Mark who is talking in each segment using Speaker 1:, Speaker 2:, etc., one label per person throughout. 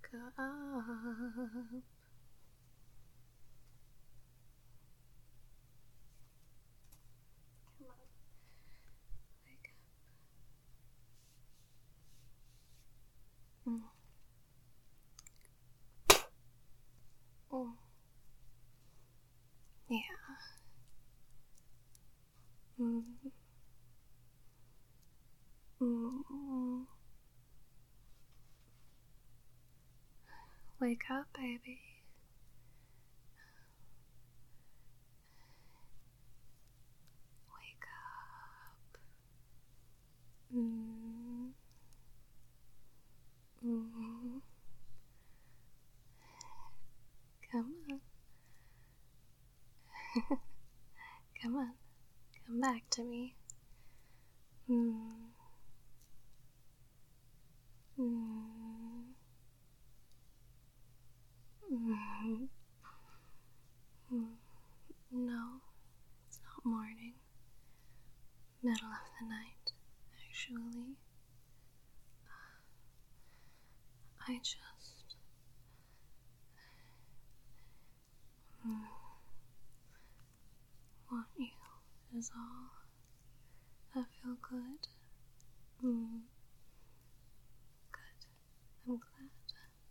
Speaker 1: up. Come on. Wake up. Oh. Yeah. Wake up, baby. Wake up. Come on. Come on. Come back to me. No, it's not morning. Middle of the night, actually. I just want you, is all. I feel good. Good. I'm glad.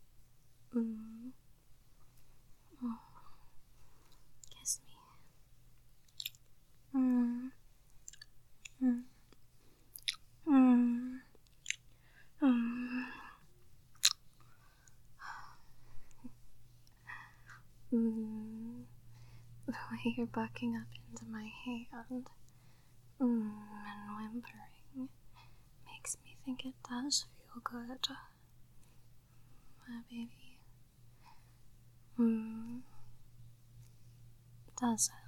Speaker 1: Oh. Kiss me. The way you're bucking up into my hand and whimpering makes me think it does feel good. My baby. Does it?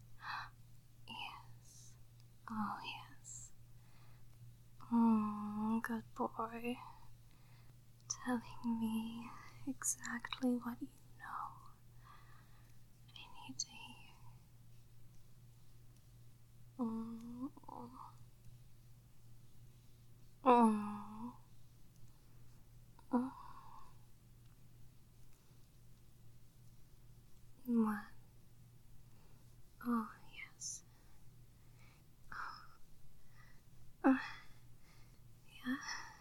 Speaker 1: Yes. Oh, yes. Good boy. Telling me exactly what you know I need to hear. What? Oh, yes. Yeah.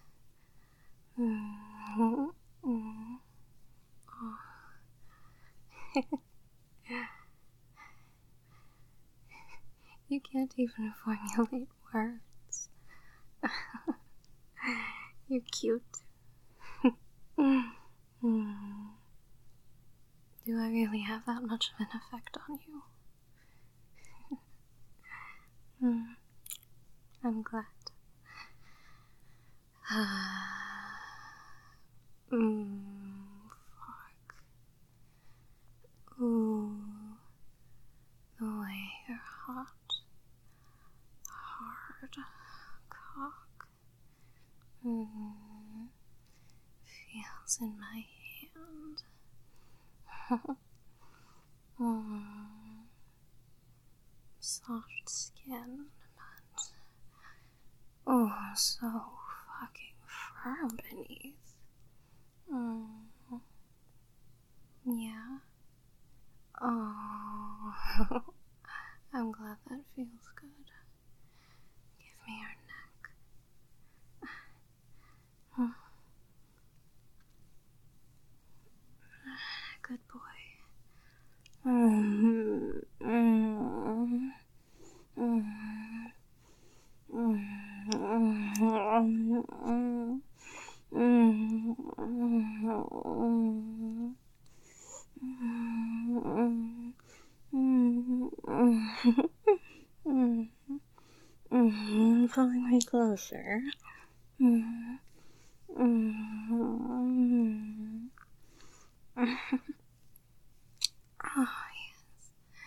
Speaker 1: You can't even formulate words. You're cute. Do I really have that much of an effect on you? I'm glad. Fuck. Ooh. The way your hot, hard cock feels in my hand. Soft skin, but oh, so fucking firm beneath. Yeah. Oh, I'm glad that feels good. Give me your neck. Good boy. Pulling me closer. Oh, yes.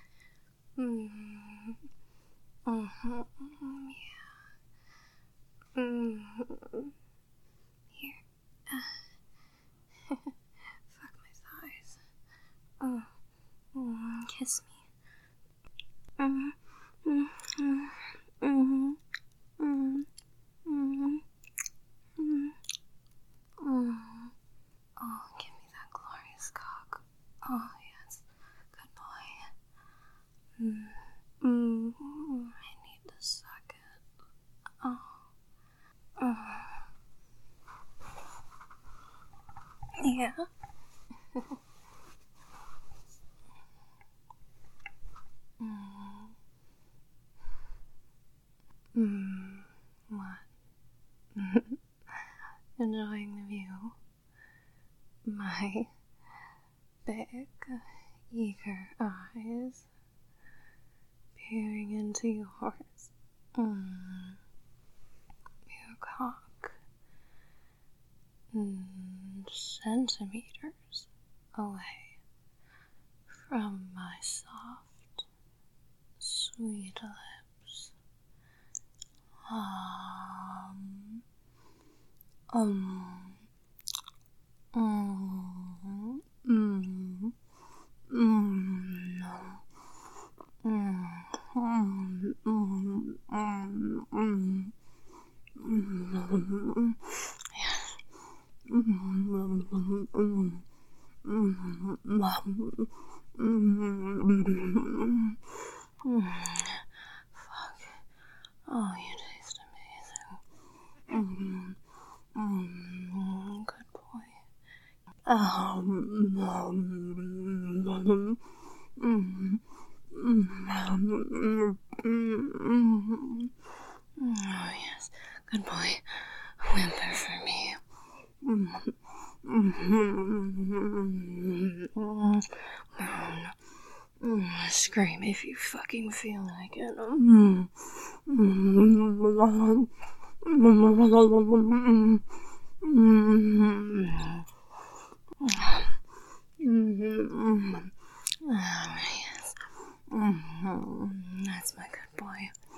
Speaker 1: Yeah. Here. Fuck my thighs. Kiss me. Oh, give me. What? Enjoying the view? My big, eager eyes peering into yours. Your cock. Centimeters away from my soft, sweet lips. Fuck. Oh, you taste amazing. Good boy. Oh, yes. Good boy. Whimper for me. Scream if you fucking feel like it. Yes. That's my good boy.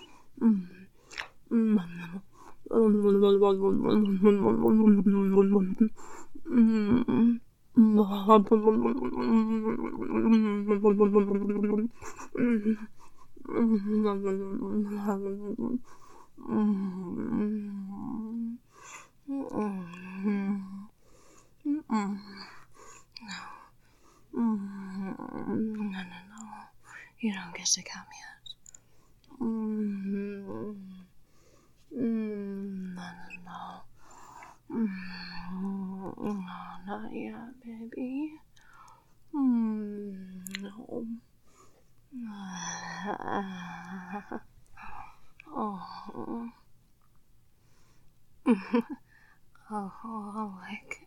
Speaker 1: No. You don't get to come yet. No. No, not yet, baby. No. Oh. Like,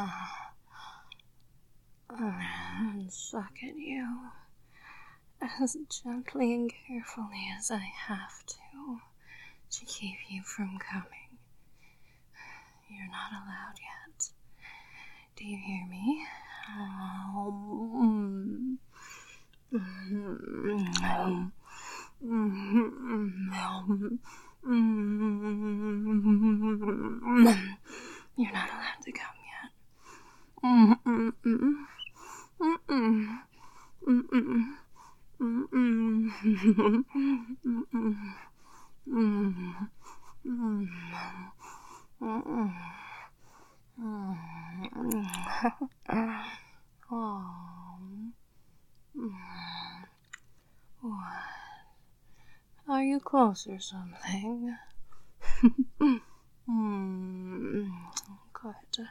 Speaker 1: and suck at you as gently and carefully as I have to keep you from coming. You're not allowed yet. Do you hear me? You're not allowed to come yet. What? Are you close or something? Good.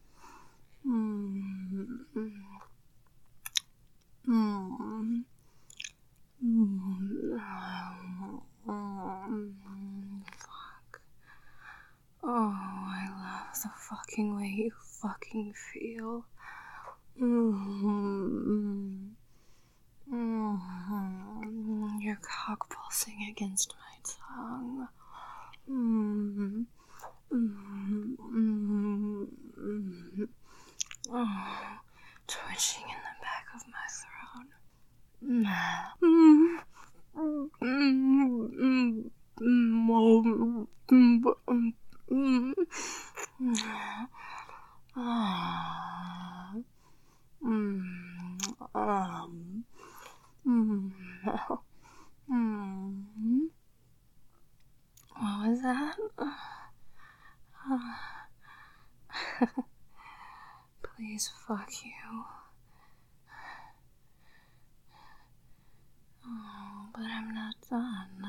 Speaker 1: Fuck. Oh, I love the fucking way you fucking feel. Your cock pulsing against my tongue. Oh, twitching in the back of my throat. What was that? Please fuck you. Oh, but I'm not done.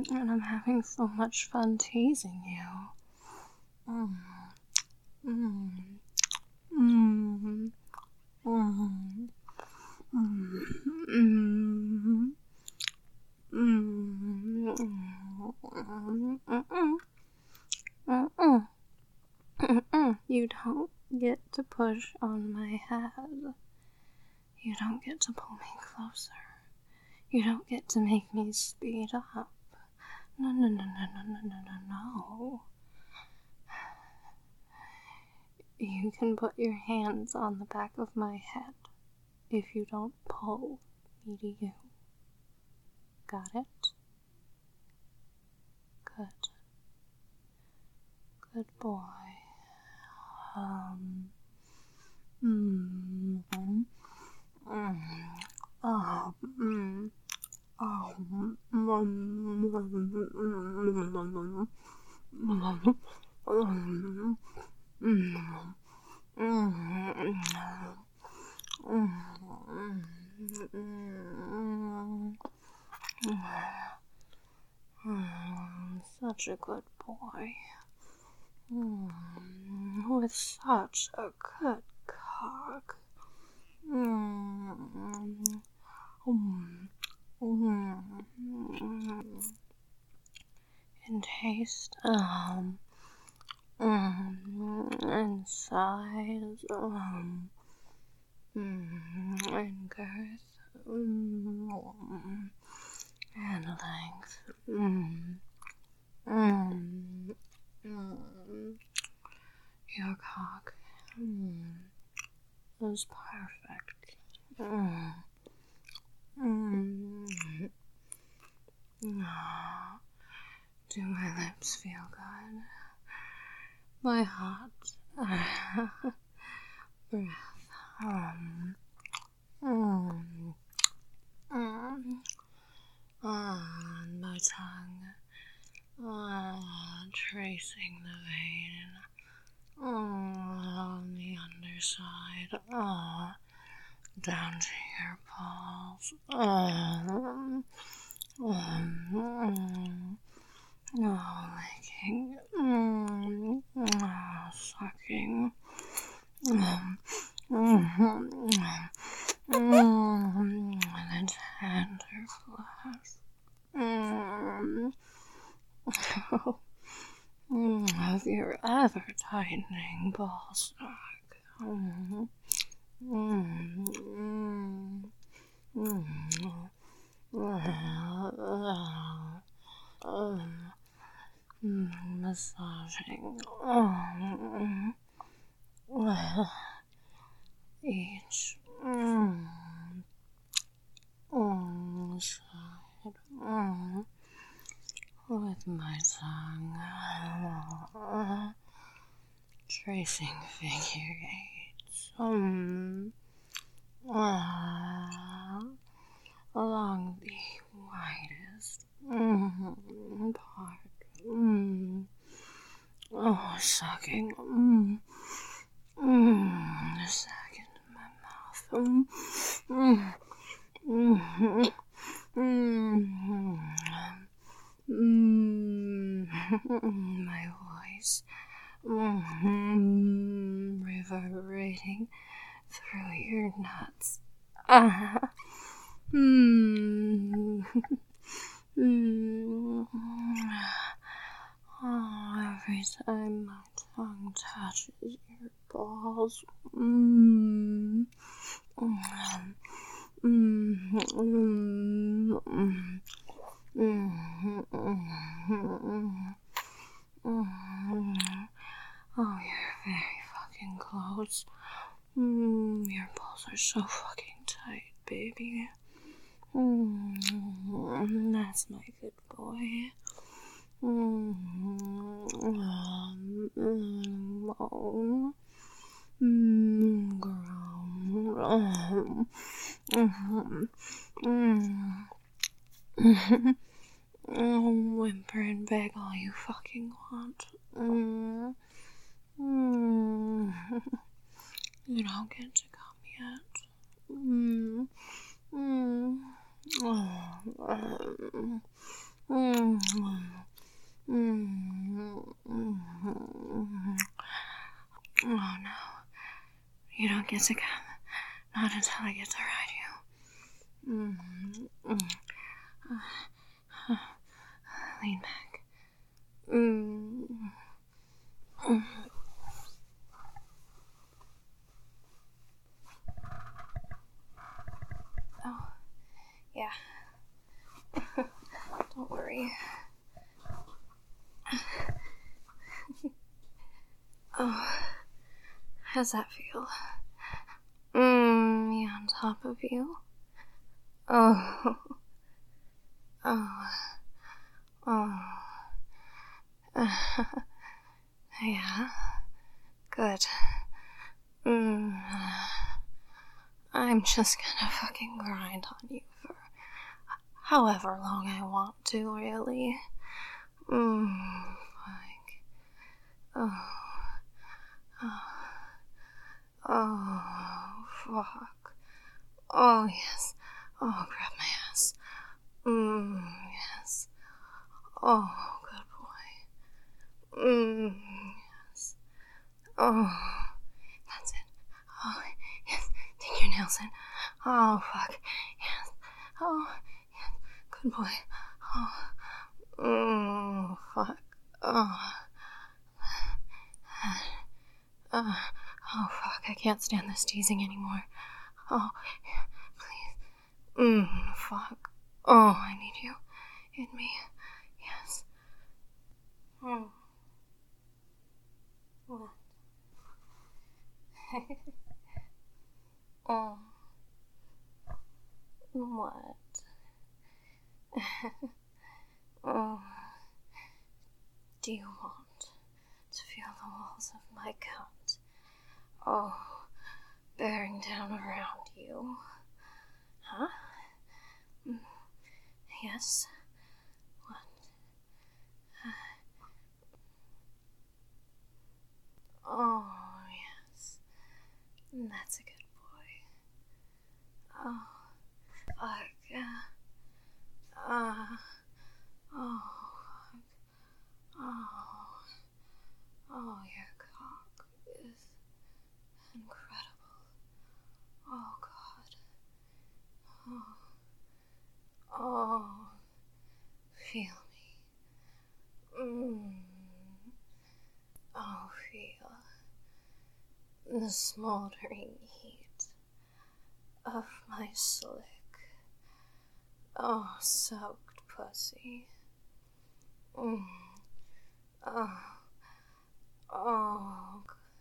Speaker 1: And I'm having so much fun teasing you. Mm. Mm. Mm. Mm. You don't get to push on my head. You don't get to pull me closer. You don't get to make me speed up. No. You can put your hands on the back of my head if you don't pull me to you. Got it? Good. Good boy. Such a good boy. With such a good cock. In taste, and size, and girth, and length, your cock is perfect. Do my lips feel good? My hot breath, on my tongue, tracing the vein, on the underside, down to your balls, licking, sucking, and tender flesh. Of your ever-tightening ball sack. Massaging each side with my tongue, tracing figure eights along the widest part. Sucking a second in my mouth. My voice reverberating through your nuts. Every time my tongue touches your balls. Oh, you're very fucking close. Your balls are so fucking tight, baby. That's my good boy. Whimper and beg all you fucking want. You don't get to come yet. Mm. Mm. Oh no. You don't get to come. Not until I get to ride you. Lean back. Oh, yeah. Don't worry. Oh, how's that feel? Me on top of you? Oh, oh, oh. Yeah, good. I'm just gonna fucking grind on you for however long I want to, really. Like, oh, oh, fuck. Oh, yes. Oh, grab my ass. Yes. Oh, good boy. Yes. Oh, that's it. Oh, yes. Take your nails in. Oh, fuck. Yes. Oh, yes. Good boy. Oh, fuck. Oh. Oh, fuck. I can't stand this teasing anymore. Oh, please. Fuck. Oh, I need you in me. Yes. What? Oh. What? Oh. Do you want to feel the walls of my gut? Oh, bearing down around you. Huh? Yes? What? Oh, yes. That's a good boy. Oh, fuck. Oh, fuck. Oh, oh, your cock is incredible. Oh, God. Oh, feel me. Oh, feel the smoldering heat of my slick, oh, soaked pussy. Oh, oh,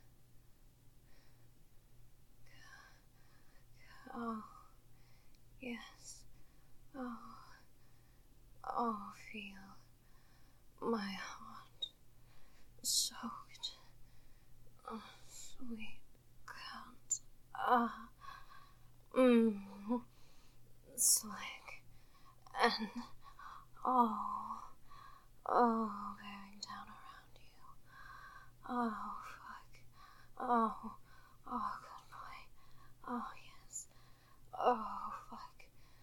Speaker 1: oh, yes. Oh, oh, feel my heart soaked, oh, sweet cunt. Slick and bearing down around you. Oh, fuck. Oh, good boy. Oh, yes. Oh, fuck.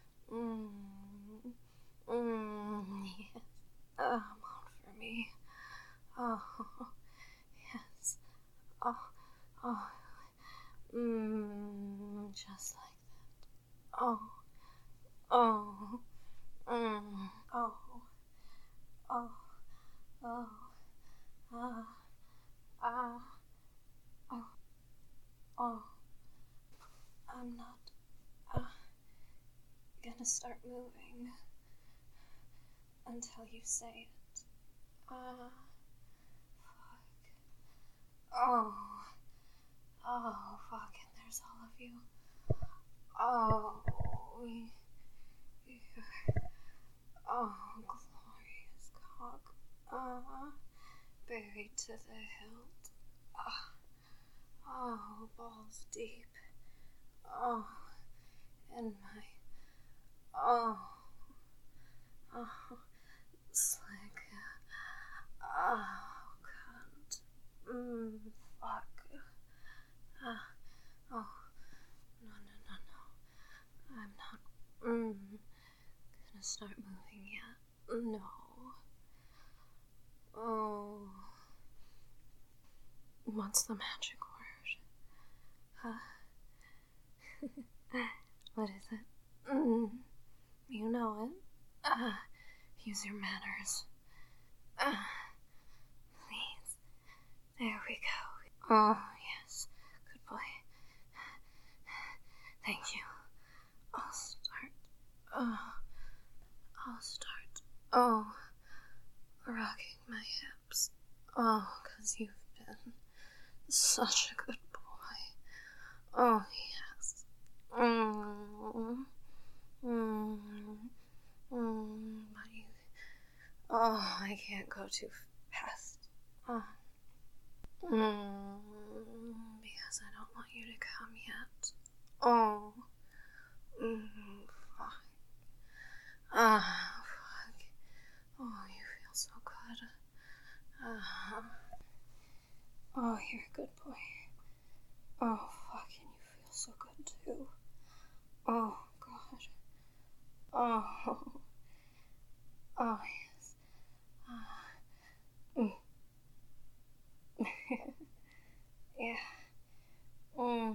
Speaker 1: Yes. On for me. Oh, yes. Oh, oh. Just like that. Oh, oh, oh, oh, oh, ah, oh, oh. I'm not, gonna start moving until you say it. Fuck. Oh, fuck, and there's all of you. Oh, oh, glorious cock. Buried to the hilt. Oh, balls deep. Oh, and my, oh, slick. Oh, cunt. Fuck. Oh, no. I'm not, gonna start moving yet. No. Oh. What's the magic word? What is it? You know it. Use your manners. Please. There we go. Oh, yes. Good boy. Thank you. I'll start. Oh, rocking my hips. Oh, 'cause you've been such a good boy. Oh, yes. But you... Oh, I can't go too fast. Because I don't want you to come yet. Oh. Fuck. Fuck. Oh, you feel so good. Oh, you're a good boy. Oh, fuck, and you feel so good too. Oh, God. Oh. Oh, yes. Yeah. Oh.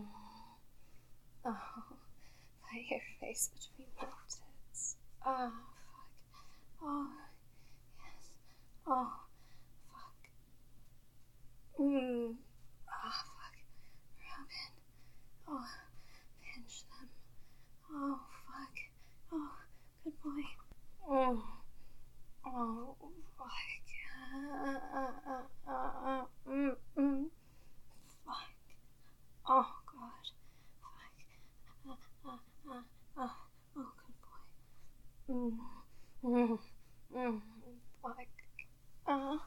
Speaker 1: Put your face between my tits. Oh, fuck. Oh, yes. Oh, fuck. Oh, fuck. Rub in. Oh, pinch them. Oh, fuck. Oh, good boy. Oh, fuck. Fuck. Oh, God. Fuck. Oh, good boy. Fuck. Oh,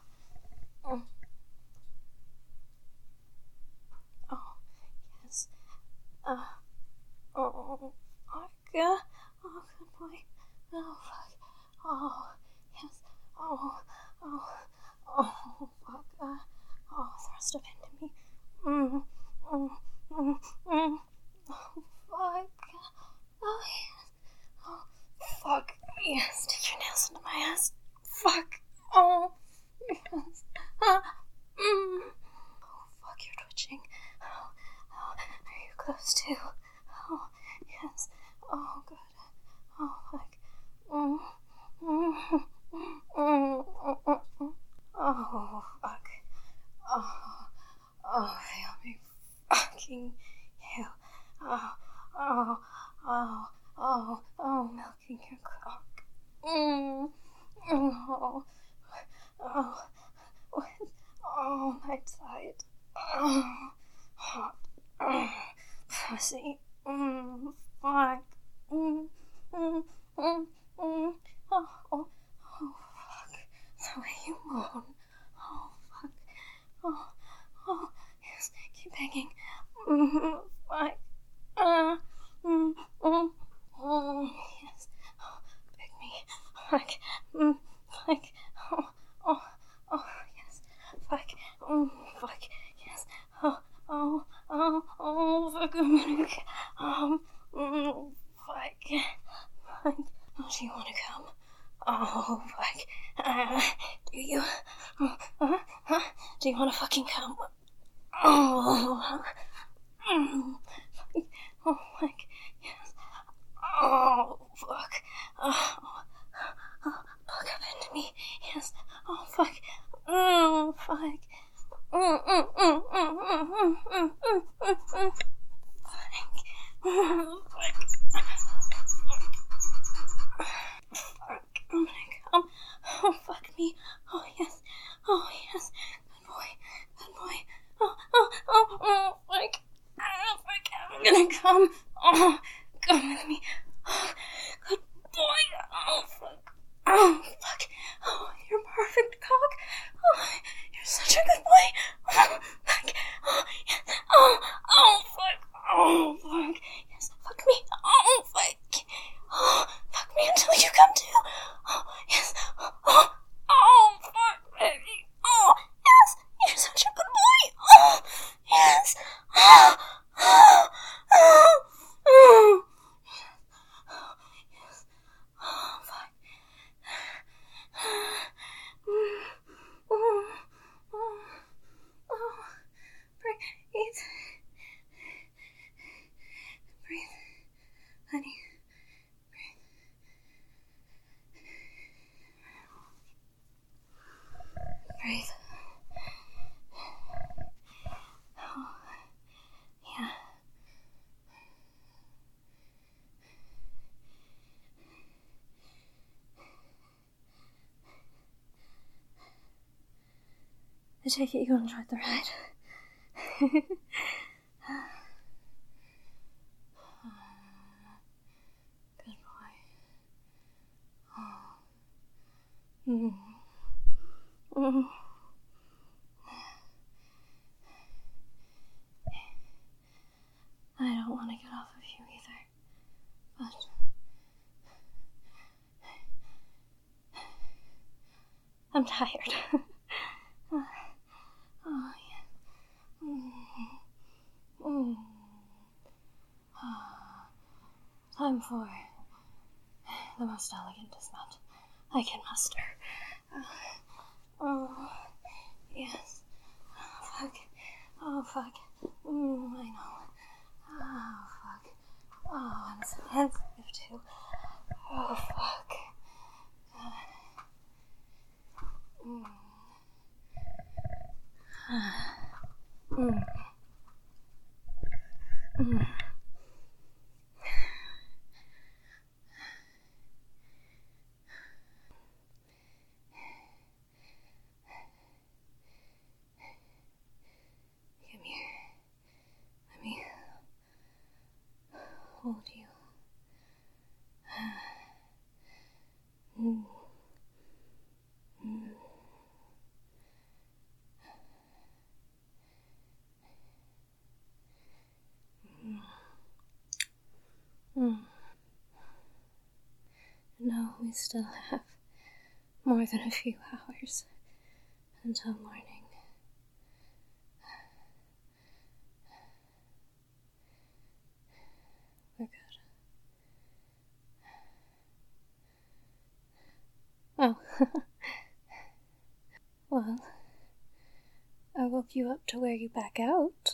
Speaker 1: yes. Oh, fuck. Oh, good boy. Oh, fuck. Oh, yes. Oh, fuck. Thrust up into me. Oh, fuck. Oh, yes. Oh, fuck. Yes, stick your nails into my ass. Fuck. Oh, yes. Oh, fuck, you're twitching. Oh, are you close too? Oh, yes. Oh, good. Oh, fuck. Oh, fuck. Feel me fucking you. Milking your cock. My side. Hot. Pussy. Fuck. Fuck. The way you moan. Oh, fuck. Yes. Keep hanging. Fuck. Yes. Pick me. Fuck. Fuck. Yes. Fuck. Fuck. Yes. Fuck. Fuck. Fuck. Oh, do you want to come? Oh, fuck. Do you? Do you want to fucking come? Oh, fuck. Yes. Oh, fuck. Fuck up into me. Yes. Oh, fuck. Fuck. Fuck. I'm gonna come. Oh, fuck me. Oh, yes. Oh, yes. Good boy. Good boy. Oh, fuck. Fuck. I'm gonna come. Oh, come with me. Oh, good boy. Oh, fuck. Oh, fuck. Oh, you're perfect, cock. Oh, you're such a good boy. Oh, fuck. Oh, yes. Oh, fuck. Oh, fuck. Yes, fuck me. Oh, fuck. Oh, fuck me until you come to. Oh, yes. Oh, fuck, baby. Oh, yes. You're such a good boy. Oh, yes. Oh, yes. Oh, fuck. take it you enjoyed the ride. Good boy. Mm. Mm. I don't want to get off of you either, but I'm tired. Oh, yeah. Time for the most elegant dismount I can muster. Oh, yes. Oh, fuck. Oh, fuck. I know. Oh, fuck. Oh, I'm sensitive too. Oh, fuck. Come here. Let me hold you. No, we still have more than a few hours until morning. We're good. Oh. Well, I woke you up to wear you back out.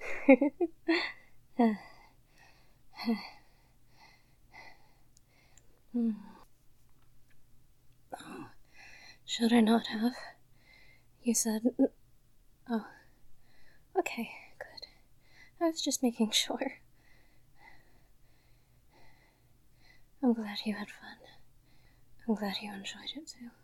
Speaker 1: Oh, should I not have? You said... Oh. Okay, good. I was just making sure. I'm glad you had fun. I'm glad you enjoyed it too.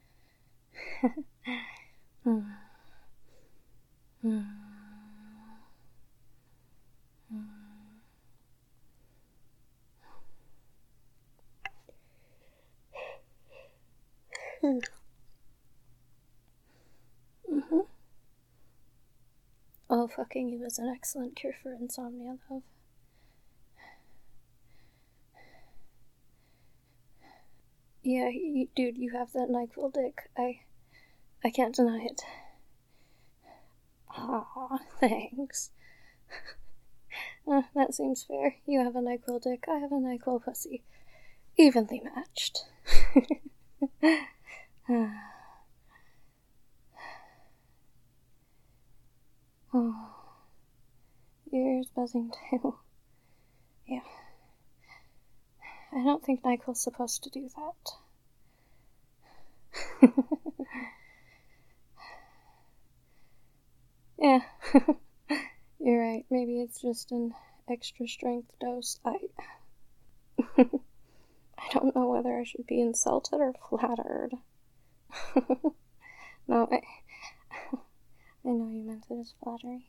Speaker 1: Oh, fucking you is an excellent cure for insomnia, love. Yeah, dude, you have that NyQuil dick. I can't deny it. Aw, thanks. That seems fair. You have a NyQuil dick, I have a NyQuil pussy. Evenly matched. Oh, your ear's buzzing too. Yeah. I don't think NyQuil's supposed to do that. Yeah. You're right. Maybe it's just an extra strength dose. I don't know whether I should be insulted or flattered. No, I know you meant it as flattery.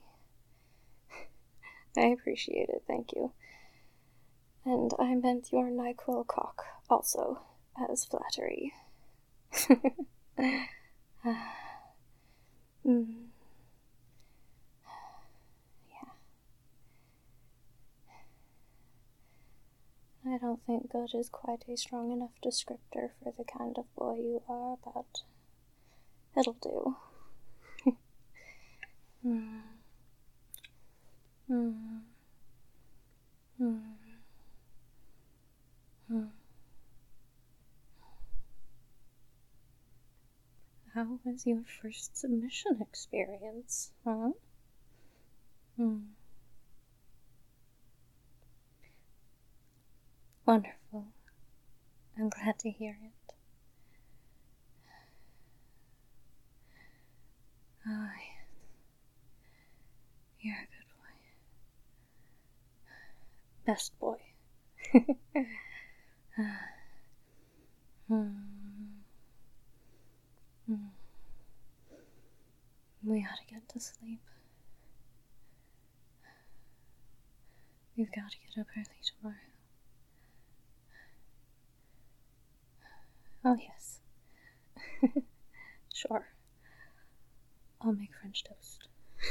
Speaker 1: I appreciate it, thank you. And I meant your NyQuil cock also as flattery. Yeah. I don't think good is quite a strong enough descriptor for the kind of boy you are, but it'll do. How was your first submission experience, huh? Wonderful. I'm glad to hear it. Oh, yes. You're a good boy. Best boy. We We gotta get to sleep. We've got to get up early tomorrow. Oh, yes. Sure. I'll make French toast.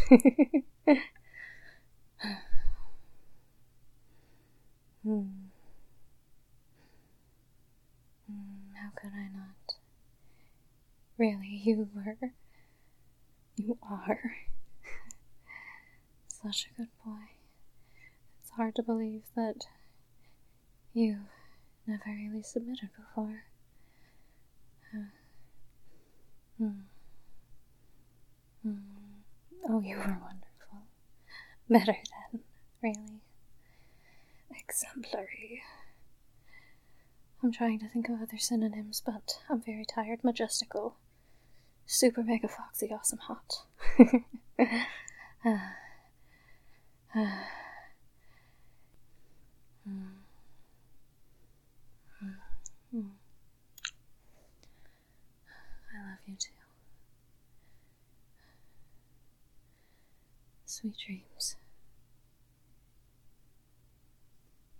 Speaker 1: How could I not? Really, you are such a good boy. It's hard to believe that you've never really submitted before. Oh, you were wonderful. Better than, really. Exemplary. I'm trying to think of other synonyms, but I'm very tired. Majestical. Super mega foxy awesome hot. I love you too. Sweet dreams.